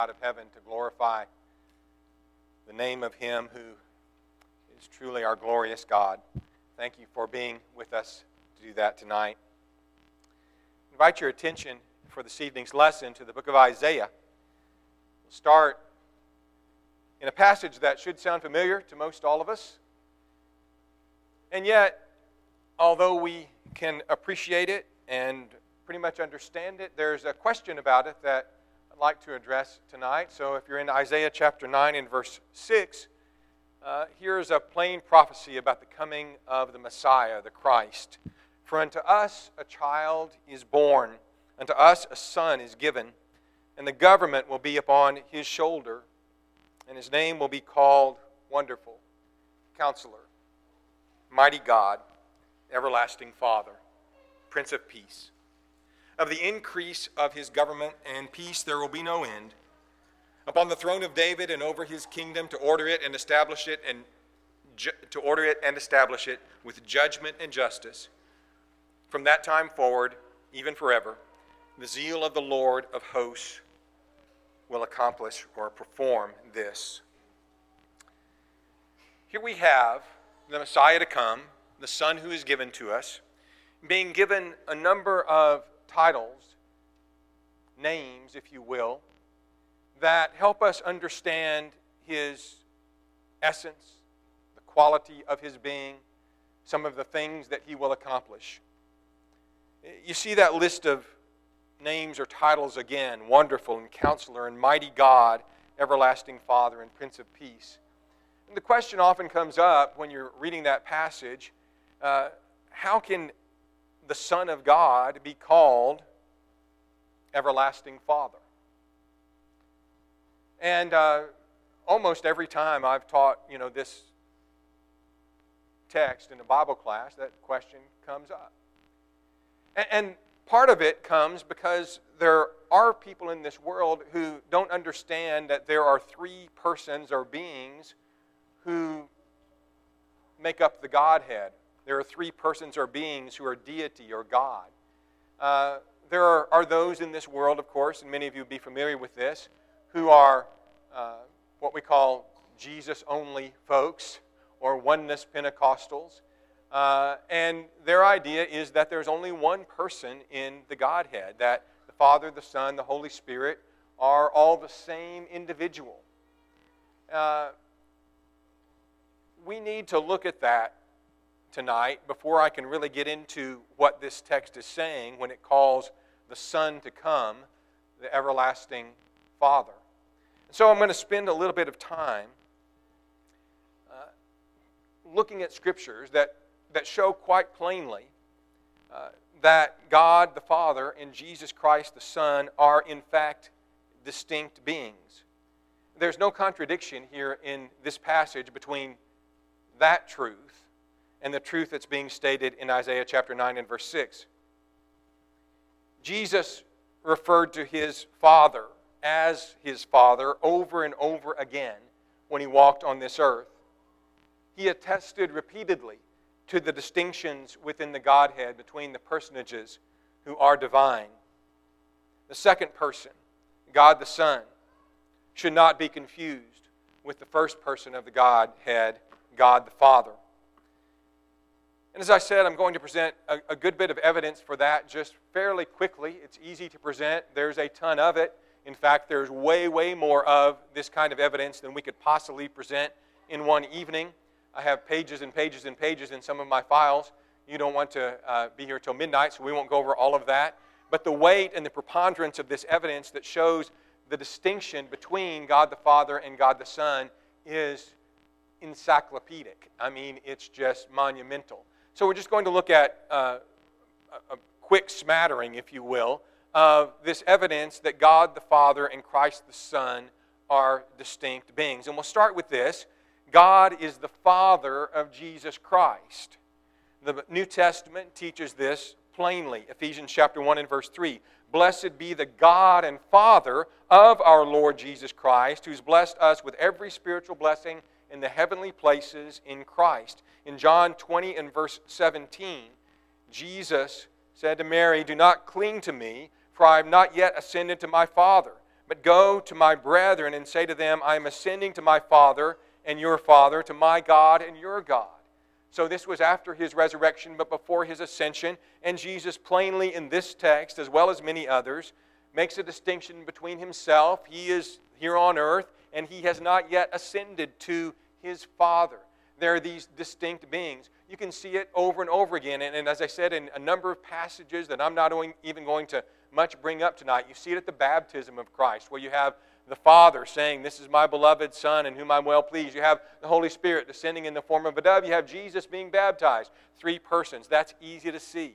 out of heaven to glorify the name of Him who is truly our glorious God. Thank you for being with us to do that tonight. I invite your attention for this evening's lesson to the book of Isaiah. We'll start in a passage that should sound familiar to most all of us. And yet, although we can appreciate it and pretty much understand it, there's a question about it that I'd like to address tonight. So if you're in Isaiah chapter 9 and verse 6, here's a plain prophecy about the coming of the Messiah, the Christ. For unto us a child is born, unto us a son is given, and the government will be upon his shoulder, and his name will be called Wonderful, Counselor, Mighty God, Everlasting Father, Prince of Peace. Of the increase of his government and peace there will be no end, upon the throne of David and over his kingdom, to order it and establish it with judgment and justice. From that time forward, even forever, the zeal of the Lord of hosts will accomplish or perform this. Here we have the Messiah to come, the Son who is given to us, being given a number of titles, names, if you will, that help us understand his essence, the quality of his being, some of the things that he will accomplish. You see that list of names or titles again: Wonderful and Counselor and Mighty God, Everlasting Father and Prince of Peace. And the question often comes up when you're reading that passage, how can the Son of God be called Everlasting Father? And almost every time I've taught, this text in a Bible class, that question comes up. And part of it comes because there are people in this world who don't understand that there are three persons or beings who make up the Godhead. There are three persons or beings who are deity or God. There are those in this world, of course, and many of you will be familiar with this, who are what we call Jesus-only folks or oneness Pentecostals. And their idea is that there's only one person in the Godhead, that the Father, the Son, the Holy Spirit are all the same individual. We need to look at that tonight before I can really get into what this text is saying when it calls the Son to come, the Everlasting Father. And so I'm going to spend a little bit of time looking at scriptures that show quite plainly that God the Father and Jesus Christ the Son are in fact distinct beings. There's no contradiction here in this passage between that truth and the truth that's being stated in Isaiah chapter 9 and verse 6. Jesus referred to his Father as his Father over and over again when he walked on this earth. He attested repeatedly to the distinctions within the Godhead between the personages who are divine. The second person, God the Son, should not be confused with the first person of the Godhead, God the Father. And as I said, I'm going to present a good bit of evidence for that just fairly quickly. It's easy to present. There's a ton of it. In fact, there's way, way more of this kind of evidence than we could possibly present in one evening. I have pages and pages and pages in some of my files. You don't want to be here till midnight, so we won't go over all of that. But the weight and the preponderance of this evidence that shows the distinction between God the Father and God the Son is encyclopedic. I mean, it's just monumental. So we're just going to look at a quick smattering, if you will, of this evidence that God the Father and Christ the Son are distinct beings. And we'll start with this. God is the Father of Jesus Christ. The New Testament teaches this plainly. Ephesians chapter 1 and verse 3. Blessed be the God and Father of our Lord Jesus Christ, who's blessed us with every spiritual blessing in the heavenly places in Christ. In John 20 and verse 17, Jesus said to Mary, "Do not cling to me, for I have not yet ascended to my Father, But go to my brethren and say to them, I am ascending to my Father and your Father, to my God and your God. So this was after his resurrection, but before his ascension. And Jesus plainly in this text, as well as many others, makes a distinction between himself. He is here on earth, and he has not yet ascended to his Father. There are these distinct beings. You can see it over and over again. And as I said, in a number of passages that I'm not even going to much bring up tonight, you see it at the baptism of Christ, where you have the Father saying, this is my beloved Son in whom I'm well pleased. You have the Holy Spirit descending in the form of a dove. You have Jesus being baptized. 3 persons. That's easy to see.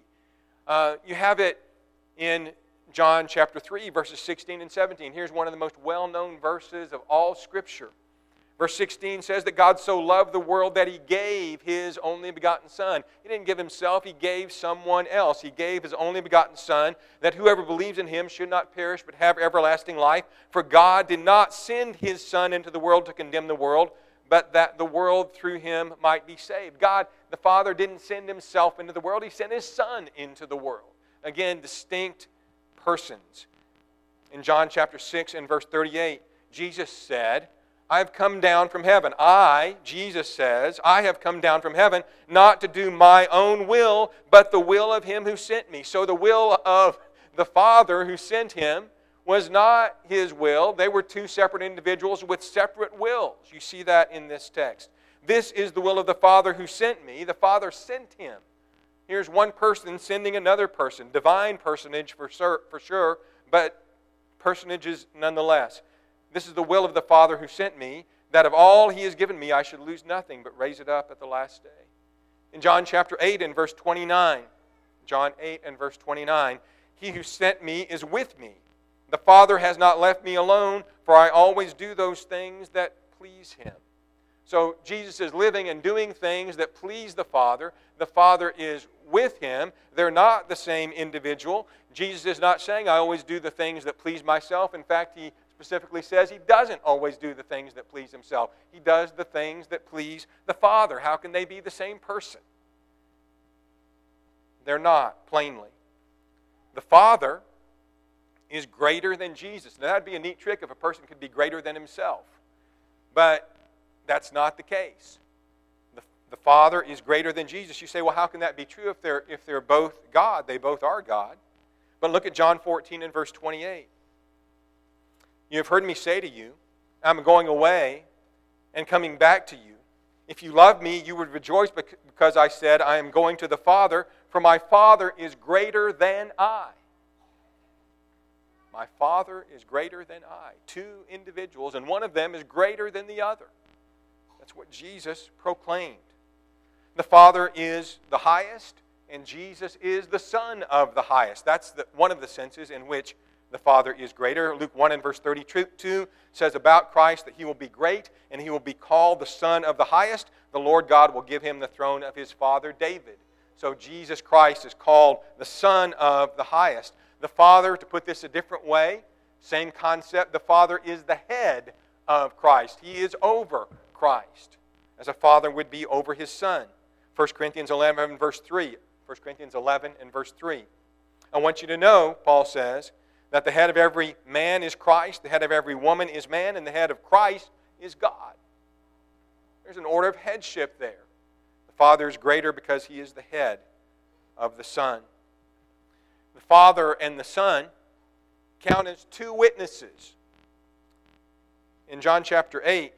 You have it in John chapter 3, verses 16 and 17. Here's one of the most well-known verses of all Scripture. Verse 16 says that God so loved the world that He gave His only begotten Son. He didn't give Himself, He gave someone else. He gave His only begotten Son, that whoever believes in Him should not perish but have everlasting life. For God did not send His Son into the world to condemn the world, but that the world through Him might be saved. God, the Father, didn't send Himself into the world. He sent His Son into the world. Again, distinct persons. In John chapter 6 and verse 38, Jesus said, I have come down from heaven. Jesus says, I have come down from heaven not to do my own will, but the will of Him who sent me. So the will of the Father who sent Him was not His will. They were 2 separate individuals with separate wills. You see that in this text. This is the will of the Father who sent me. The Father sent Him. Here's one person sending another person. Divine personage for sure, but personages nonetheless. This is the will of the Father who sent me, that of all He has given me I should lose nothing, but raise it up at the last day. In John chapter 8 and verse 29, John 8 and verse 29, He who sent me is with me. The Father has not left me alone, for I always do those things that please Him. So Jesus is living and doing things that please the Father. The Father is with Him. They're not the same individual. Jesus is not saying, I always do the things that please myself. In fact, He specifically says He doesn't always do the things that please Himself. He does the things that please the Father. How can they be the same person? They're not, plainly. The Father is greater than Jesus. Now, that would be a neat trick if a person could be greater than himself. But that's not the case. The Father is greater than Jesus. You say, well, how can that be true if they're both God? They both are God. But look at John 14 and verse 28. You have heard me say to you, I'm going away and coming back to you. If you love me, you would rejoice because I said, I am going to the Father, for my Father is greater than I. My Father is greater than I. 2 individuals, and one of them is greater than the other. That's what Jesus proclaimed. The Father is the highest, and Jesus is the Son of the highest. That's one of the senses in which the Father is greater. Luke 1 and verse 32 says about Christ that He will be great, and He will be called the Son of the highest. The Lord God will give Him the throne of His father David. So Jesus Christ is called the Son of the highest. The Father, to put this a different way, same concept, the Father is the head of Christ. He is over Christ, as a father would be over his Son. 1 Corinthians 11 and verse 3. 1 Corinthians 11 and verse 3. I want you to know, Paul says, that the head of every man is Christ, the head of every woman is man, and the head of Christ is God. There's an order of headship there. The Father is greater because He is the head of the Son. The Father and the Son count as 2 witnesses. In John chapter 8,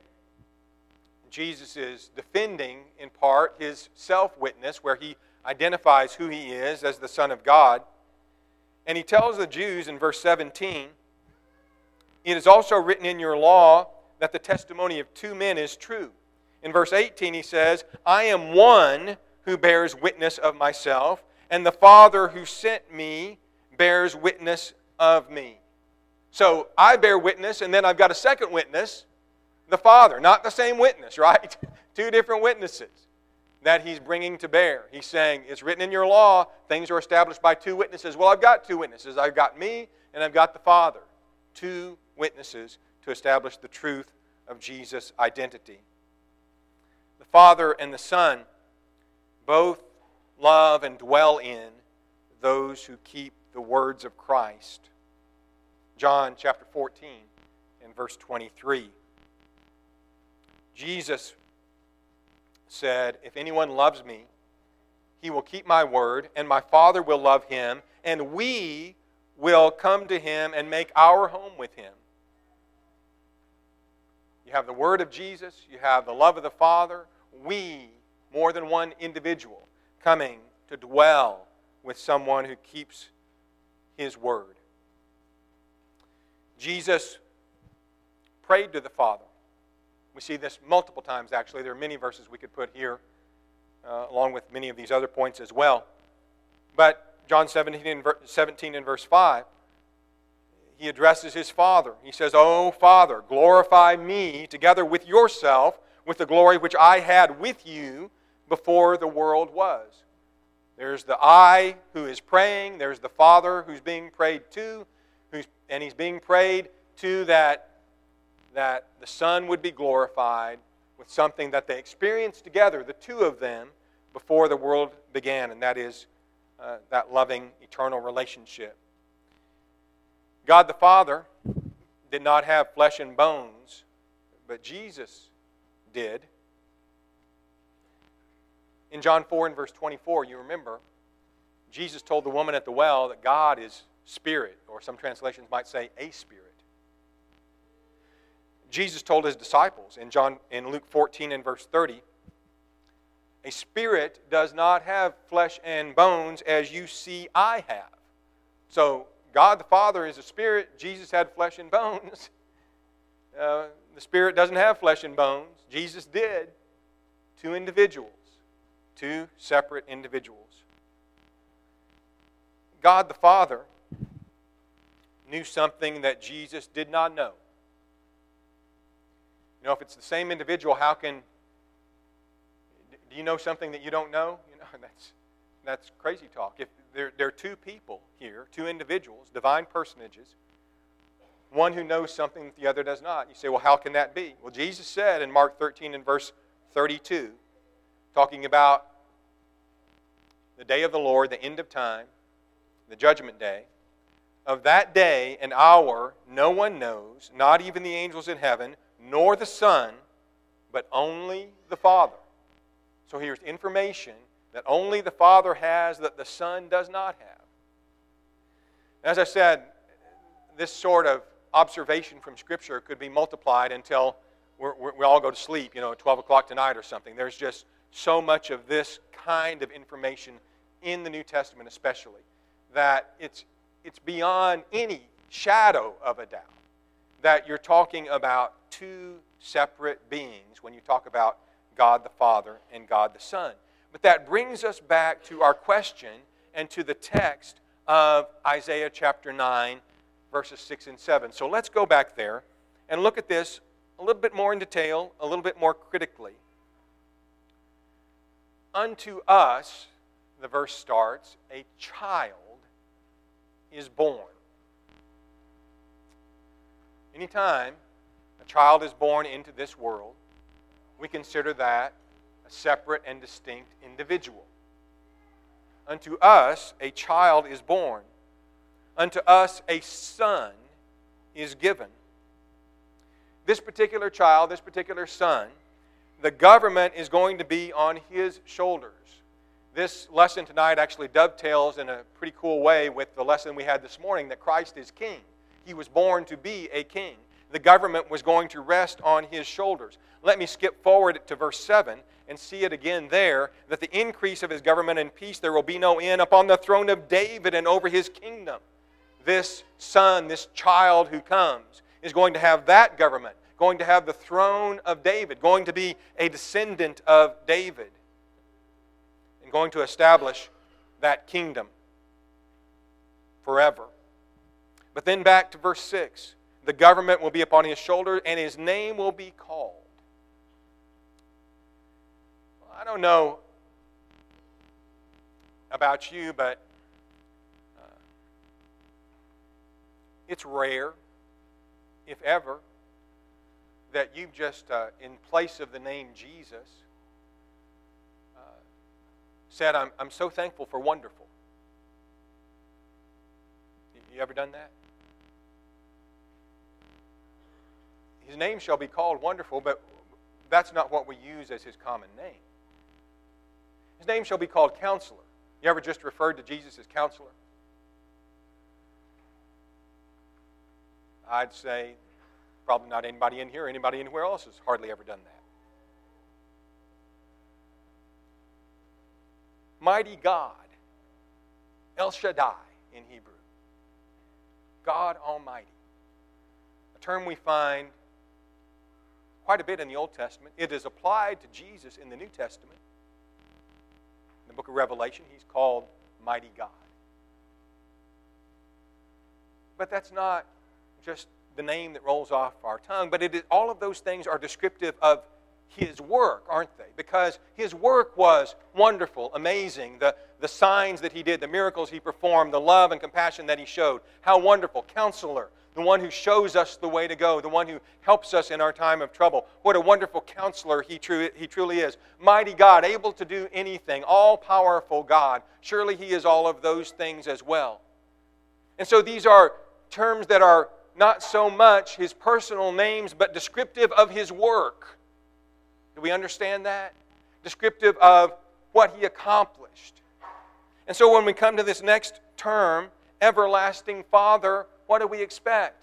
Jesus is defending, in part, His self-witness, where He identifies who He is as the Son of God. And He tells the Jews in verse 17, it is also written in your law that the testimony of 2 men is true. In verse 18 He says, I am one who bears witness of myself, and the Father who sent me bears witness of me. So I bear witness, and then I've got a second witness, the Father. Not the same witness, right? 2 different witnesses that He's bringing to bear. He's saying, it's written in your law, things are established by 2 witnesses. Well, I've got 2 witnesses. I've got me, and I've got the Father. 2 witnesses to establish the truth of Jesus' identity. The Father and the Son both love and dwell in those who keep the words of Christ. John chapter 14 in verse 23. Jesus said, "If anyone loves me, he will keep my word, and my Father will love him, and we will come to him and make our home with him." You have the word of Jesus, you have the love of the Father, we, more than one individual, coming to dwell with someone who keeps his word. Jesus prayed to the Father. We see this multiple times, actually. There are many verses we could put here, along with many of these other points as well. But John 17 and verse 5, he addresses his Father. He says, "O Father, glorify me together with yourself, with the glory which I had with you before the world was." There's the I who is praying. There's the Father who's being prayed to. And he's being prayed to that the Son would be glorified with something that they experienced together, the two of them, before the world began, and that is that loving, eternal relationship. God the Father did not have flesh and bones, but Jesus did. In John 4 and verse 24, you remember, Jesus told the woman at the well that God is spirit, or some translations might say a spirit. Jesus told his disciples in Luke 14 and verse 30, "A spirit does not have flesh and bones as you see I have." So God the Father is a spirit. Jesus had flesh and bones. The Spirit doesn't have flesh and bones. Jesus did. Two individuals. Two separate individuals. God the Father knew something that Jesus did not know. You know, if it's the same individual, do you know something that you don't know? You know, that's crazy talk. If there are two people here, two individuals, divine personages, one who knows something that the other does not. You say, well, how can that be? Well, Jesus said in Mark 13 and verse 32, talking about the day of the Lord, the end of time, the judgment day, "Of that day and hour no one knows, not even the angels in heaven, nor the Son, but only the Father." So here's information that only the Father has that the Son does not have. As I said, this sort of observation from Scripture could be multiplied until we all go to sleep, at 12 o'clock tonight or something. There's just so much of this kind of information in the New Testament especially, that it's beyond any shadow of a doubt that you're talking about two separate beings when you talk about God the Father and God the Son. But that brings us back to our question and to the text of Isaiah chapter 9, verses 6 and 7. So let's go back there and look at this a little bit more in detail, a little bit more critically. "Unto us," the verse starts, "a child is born." Anytime a child is born into this world, we consider that a separate and distinct individual. "Unto us a child is born. Unto us a son is given." This particular child, this particular son, the government is going to be on his shoulders. This lesson tonight actually dovetails in a pretty cool way with the lesson we had this morning that Christ is king. He was born to be a king. The government was going to rest on his shoulders. Let me skip forward to verse 7 and see it again there, that the increase of his government and peace there will be no end upon the throne of David and over his kingdom. This son, this child who comes, is going to have that government, going to have the throne of David, going to be a descendant of David, and going to establish that kingdom forever. But then back to verse 6. "The government will be upon his shoulder, and his name will be called." Well, I don't know about you, but it's rare, if ever, that you've just, in place of the name Jesus, said, I'm so thankful for wonderful. You ever done that? His name shall be called Wonderful, but that's not what we use as His common name. His name shall be called Counselor. You ever just referred to Jesus as Counselor? I'd say probably not anybody in here or anybody anywhere else has hardly ever done that. Mighty God, El Shaddai in Hebrew. God Almighty. A term we find quite a bit in the Old Testament. It is applied to Jesus in the New Testament. In the book of Revelation, He's called Mighty God. But that's not just the name that rolls off our tongue, but all of those things are descriptive of His work, aren't they? Because His work was wonderful, amazing. The signs that He did, the miracles He performed, the love and compassion that He showed. How wonderful. Counselor, the one who shows us the way to go, the one who helps us in our time of trouble. What a wonderful counselor He truly is. Mighty God, able to do anything, all-powerful God. Surely He is all of those things as well. And so these are terms that are not so much His personal names, but descriptive of His work. Do we understand that? Descriptive of what He accomplished. And so when we come to this next term, Everlasting Father, what do we expect?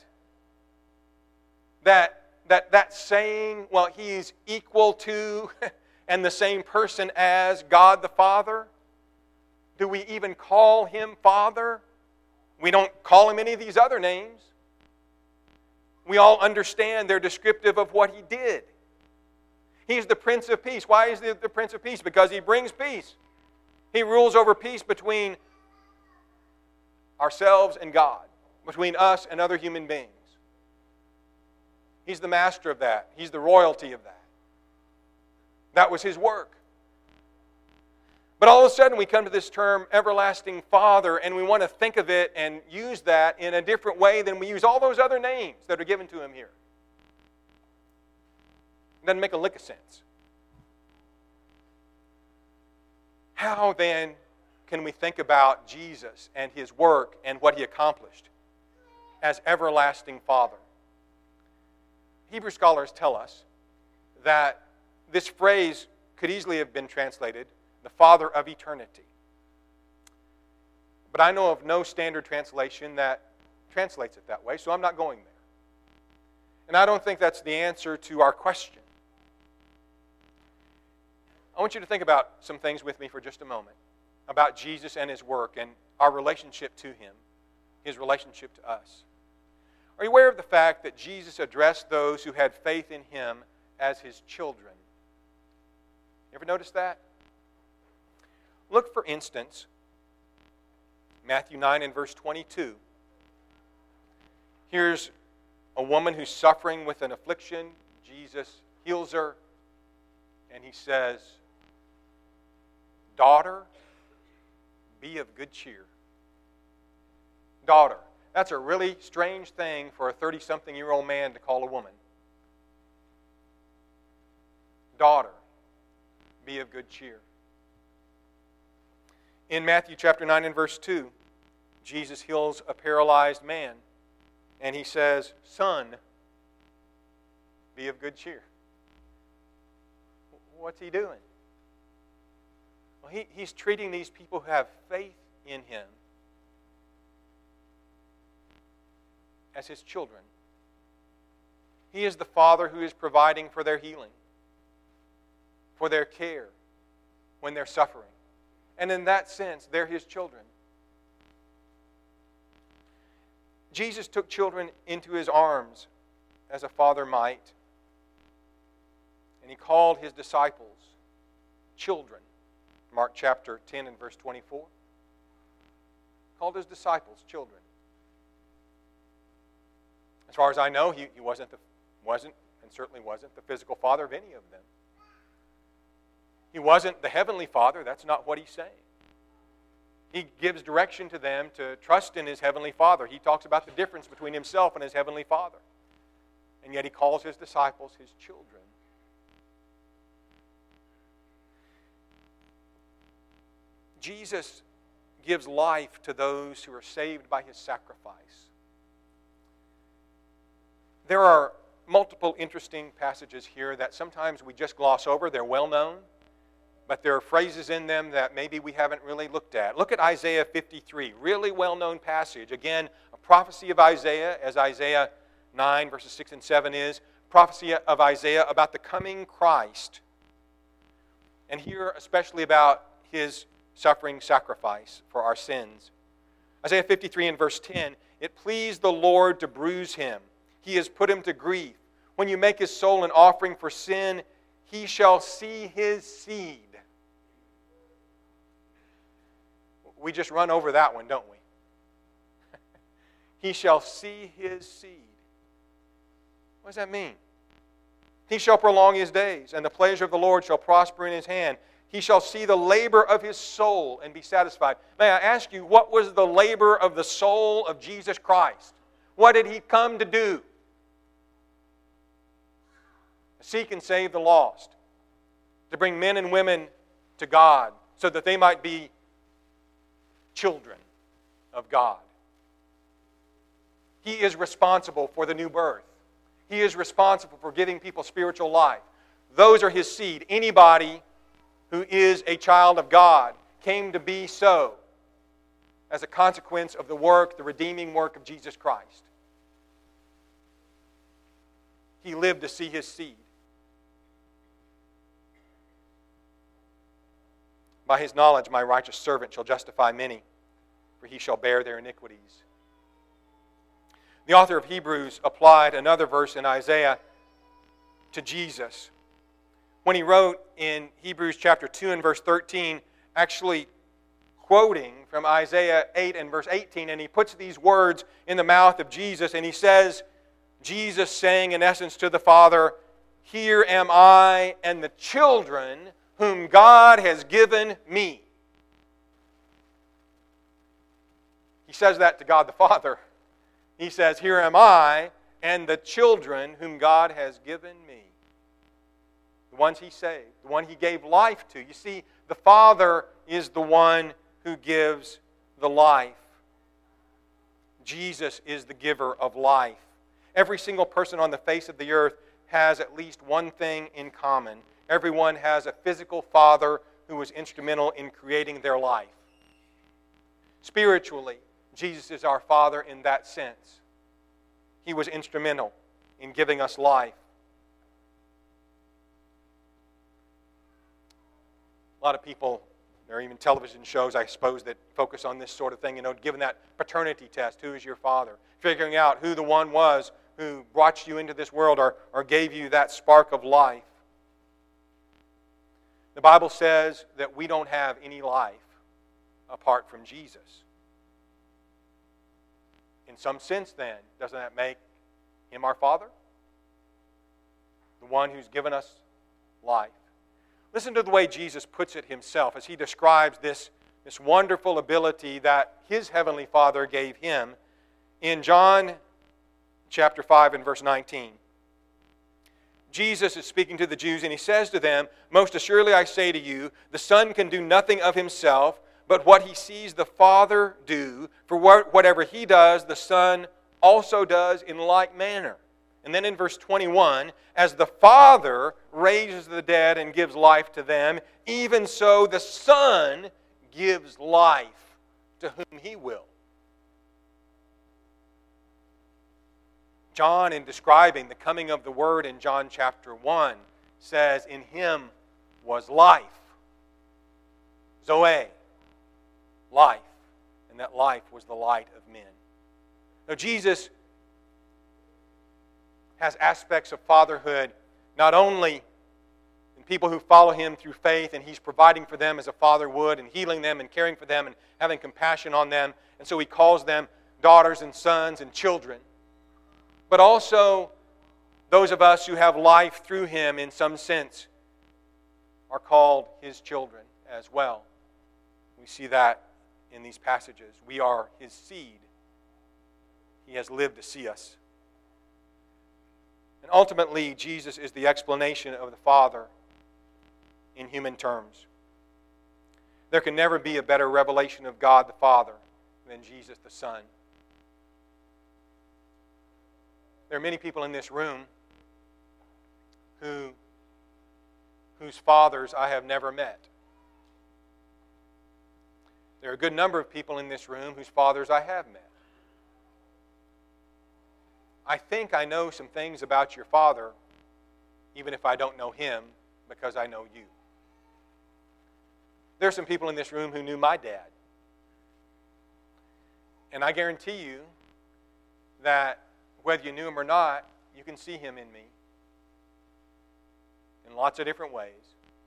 That saying, well, He's equal to and the same person as God the Father? Do we even call Him Father? We don't call Him any of these other names. We all understand they're descriptive of what He did. He's the Prince of Peace. Why is He the Prince of Peace? Because He brings peace. He rules over peace between ourselves and God, between us and other human beings. He's the master of that. He's the royalty of that. That was His work. But all of a sudden we come to this term, Everlasting Father, and we want to think of it and use that in a different way than we use all those other names that are given to Him here. It doesn't make a lick of sense. How then can we think about Jesus and His work and what He accomplished as Everlasting Father? Hebrew scholars tell us that this phrase could easily have been translated, the Father of eternity. But I know of no standard translation that translates it that way, so I'm not going there. And I don't think that's the answer to our question. I want you to think about some things with me for just a moment about Jesus and His work and our relationship to Him, His relationship to us. Are you aware of the fact that Jesus addressed those who had faith in Him as His children? You ever notice that? Look, for instance, Matthew 9 and verse 22. Here's a woman who's suffering with an affliction. Jesus heals her, and He says, "Daughter, be of good cheer." Daughter. That's a really strange thing for a 30-something-year-old man to call a woman. Daughter, be of good cheer. In Matthew chapter 9 and verse 2, Jesus heals a paralyzed man, and He says, "Son, be of good cheer." What's He doing? Well, He's treating these people who have faith in Him as His children. He is the Father who is providing for their healing, for their care when they're suffering. And in that sense, they're His children. Jesus took children into His arms as a father might, and He called His disciples children. Mark chapter 10 and verse 24. Called His disciples children. As far as I know, He wasn't and certainly wasn't the physical father of any of them. He wasn't the heavenly Father. That's not what He's saying. He gives direction to them to trust in His heavenly Father. He talks about the difference between Himself and His heavenly Father. And yet He calls His disciples His children. Jesus gives life to those who are saved by His sacrifice. There are multiple interesting passages here that sometimes we just gloss over. They're well known, but there are phrases in them that maybe we haven't really looked at. Look at Isaiah 53, really well-known passage. Again, a prophecy of Isaiah, as Isaiah 9, verses 6 and 7 is. Prophecy of Isaiah about the coming Christ. And here especially about his suffering sacrifice for our sins. Isaiah 53 and verse 10, "It pleased the Lord to bruise him. He has put him to grief. When you make his soul an offering for sin, he shall see his seed." We just run over that one, don't we? He shall see his seed. What does that mean? He shall prolong his days, and the pleasure of the Lord shall prosper in his hand. He shall see the labor of his soul and be satisfied. May I ask you, what was the labor of the soul of Jesus Christ? What did he come to do? To seek and save the lost. To bring men and women to God so that they might be children of God. He is responsible for the new birth. He is responsible for giving people spiritual life. Those are his seed. Anybody who is a child of God came to be so as a consequence of the work, the redeeming work of Jesus Christ. He lived to see his seed. By his knowledge, my righteous servant shall justify many, for he shall bear their iniquities. The author of Hebrews applied another verse in Isaiah to Jesus. When he wrote in Hebrews chapter 2 and verse 13, actually quoting from Isaiah 8 and verse 18, and he puts these words in the mouth of Jesus, and he says, Jesus saying in essence to the Father, "Here am I and the children whom God has given me." He says that to God the Father. He says, "Here am I and the children whom God has given me." The ones he saved, the one he gave life to. You see, the Father is the one who gives the life. Jesus is the giver of life. Every single person on the face of the earth has at least one thing in common. Everyone has a physical father who was instrumental in creating their life. Spiritually, Jesus is our Father in that sense. He was instrumental in giving us life. A lot of people, there are even television shows, I suppose, that focus on this sort of thing, given that paternity test, who is your father? Figuring out who the one was who brought you into this world or gave you that spark of life. The Bible says that we don't have any life apart from Jesus. In some sense, then, doesn't that make him our Father? The one who's given us life. Listen to the way Jesus puts it himself as he describes this wonderful ability that his heavenly Father gave him in John chapter 5 and verse 19. Jesus is speaking to the Jews, and he says to them, "Most assuredly I say to you, the Son can do nothing of himself, but what he sees the Father do. For whatever he does, the Son also does in like manner." And then in verse 21, "As the Father raises the dead and gives life to them, even so the Son gives life to whom he will." John, in describing the coming of the Word in John chapter 1, says, "In him was life." Zoe. Life. And that life was the light of men. Now Jesus has aspects of fatherhood not only in people who follow him through faith, and he's providing for them as a father would, and healing them and caring for them and having compassion on them, and so he calls them daughters and sons and children. But also those of us who have life through him in some sense are called his children as well. We see that in these passages. We are his seed. He has lived to see us. And ultimately, Jesus is the explanation of the Father in human terms. There can never be a better revelation of God the Father than Jesus the Son. There are many people in this room whose fathers I have never met. There are a good number of people in this room whose fathers I have met. I think I know some things about your father, even if I don't know him, because I know you. There are some people in this room who knew my dad. And I guarantee you that whether you knew him or not, you can see him in me in lots of different ways.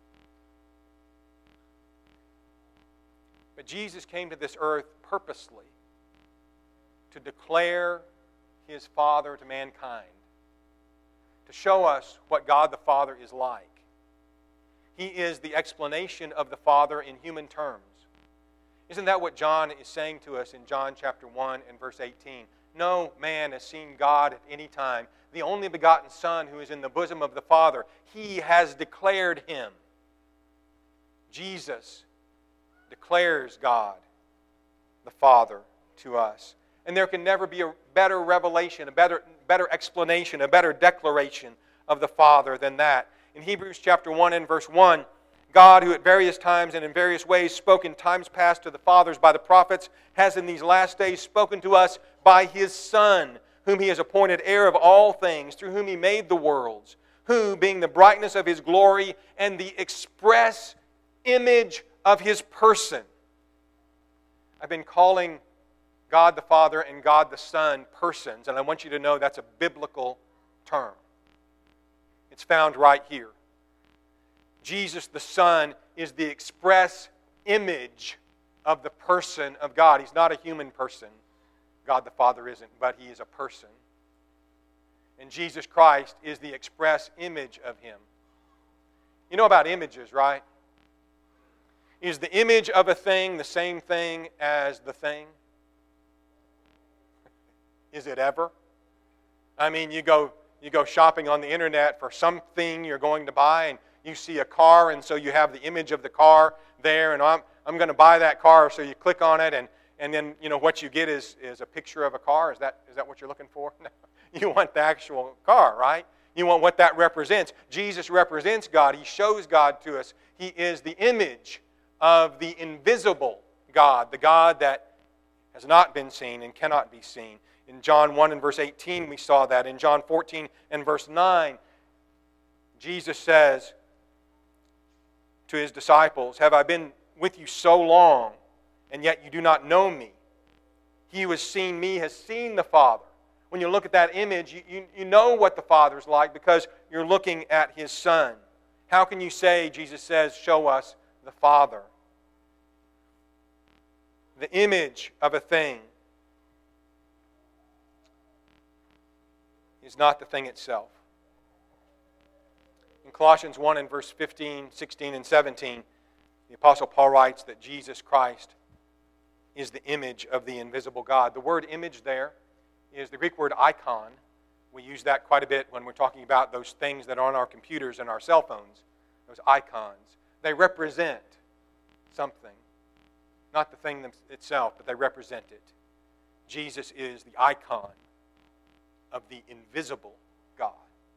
But Jesus came to this earth purposely to declare His Father to mankind, to show us what God the Father is like. He is the explanation of the Father in human terms. Isn't that what John is saying to us in John chapter 1 and verse 18? No man has seen God at any time. The only begotten Son who is in the bosom of the Father, He has declared Him. Jesus declares God, the Father, to us. And there can never be a better revelation, a better explanation, a better declaration of the Father than that. In Hebrews chapter 1 and verse 1, God, who at various times and in various ways spoke in times past to the fathers by the prophets, has in these last days spoken to us by His Son, whom He has appointed heir of all things, through whom He made the worlds, who, being the brightness of His glory and the express image of His person. I've been calling God the Father and God the Son persons, and I want you to know that's a biblical term. It's found right here. Jesus the Son is the express image of the person of God. He's not a human person. God the Father isn't, but He is a person. And Jesus Christ is the express image of Him. You know about images, right? Is the image of a thing the same thing as the thing? Is it ever? I mean, you go shopping on the internet for something you're going to buy, and you see a car, and so you have the image of the car there, and I'm going to buy that car, so you click on it, and then what you get is a picture of a car. Is that what you're looking for? No. You want the actual car, right? You want what that represents. Jesus represents God. He shows God to us. He is the image of the invisible God, the God that has not been seen and cannot be seen. In John 1 and verse 18 we saw that. In John 14 and verse 9, Jesus says to His disciples, "Have I been with you so long, and yet you do not know me? He who has seen me has seen the Father." When you look at that image, you know what the Father's like because you're looking at His Son. How can you say, Jesus says, "Show us the Father"? The image of a thing is not the thing itself. In Colossians 1 and verse 15, 16, and 17, the Apostle Paul writes that Jesus Christ is the image of the invisible God. The word image there is the Greek word icon. We use that quite a bit when we're talking about those things that are on our computers and our cell phones, those icons. They represent something. Not the thing itself, but they represent it. Jesus is the icon of the invisible God.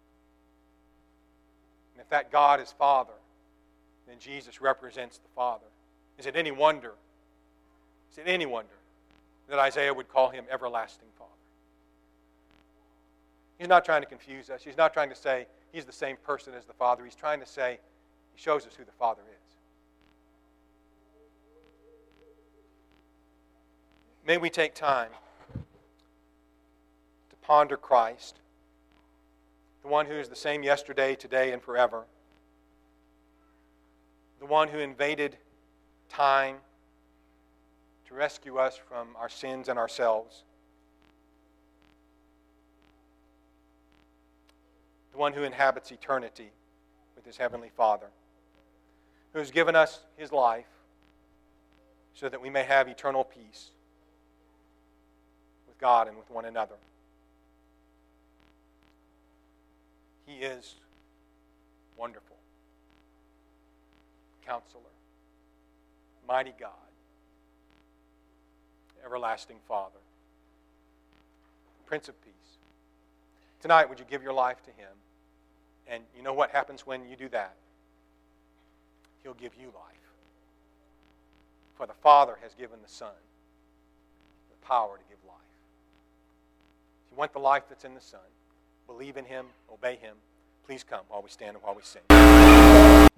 And if that God is Father, then Jesus represents the Father. Is it any wonder that Isaiah would call Him Everlasting Father? He's not trying to confuse us. He's not trying to say He's the same person as the Father. He's trying to say He shows us who the Father is. May we take time to ponder Christ, the one who is the same yesterday, today, and forever, the one who invaded time to rescue us from our sins and ourselves, the one who inhabits eternity with His Heavenly Father, who has given us His life so that we may have eternal peace with God and with one another. He is wonderful, Counselor, Mighty God, Everlasting Father, Prince of Peace. Tonight, would you give your life to Him? And you know what happens when you do that? He'll give you life. For the Father has given the Son the power to give life. If you want the life that's in the Son, believe in Him, obey Him, please come while we stand and while we sing.